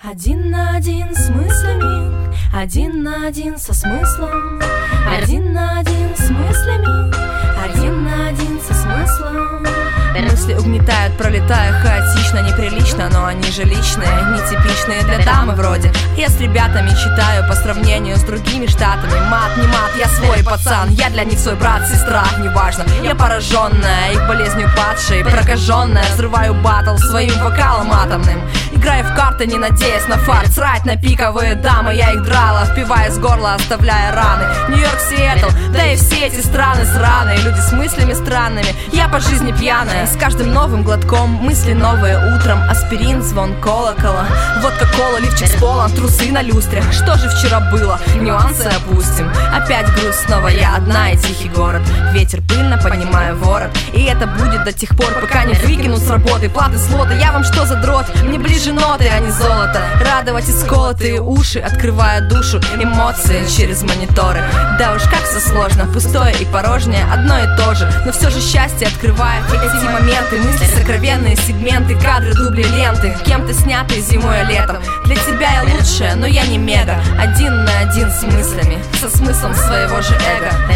Один на один с мыслями, один на один со смыслом, один на один с мыслями, один на один со смыслом. Мысли угнетают, пролетая хаотично, неприлично, но они же личные, нетипичные для дамы вроде. Я с ребятами читаю по сравнению с другими штатами. Мат, не мат, я свой пацан, я для них свой брат, сестра, неважно. Я пораженная, их болезнью падшей, прокаженная, взрываю баттл своим вокалом атомным. Играю в карты, не надеясь на фарт, срать на пиковые дамы, я их драла, впивая с горла, оставляя раны. Нью-Йорк, Сиэтл, да и все эти страны сраные, люди с мыслями странными, я по жизни пьяная. С каждым новым глотком мысли новые утром, аспирин, звон колокола, водка, кола, лифчик с пола, трусы на люстре. Что же вчера было? Нюансы опустим. Опять грусть, снова я одна и тихий город. Ветер пыльно, поднимаю ворот. И это будет до тех пор, пока не выкину с работы платы слота. Я вам что за дрот? Мне ближе ноты, а не золото. Радовать исколотые уши, открывая душу, эмоции через мониторы. Да уж как все сложно, пустое и порожнее, одно и то же. Но все же счастье открывает эти моменты, мысли, сокровенные сегменты, кадры, дубли, ленты, кем-то снятые зимой и летом. Для тебя я лучшая, но я не мега. Один на один с мыслями, со смыслом своего же эго.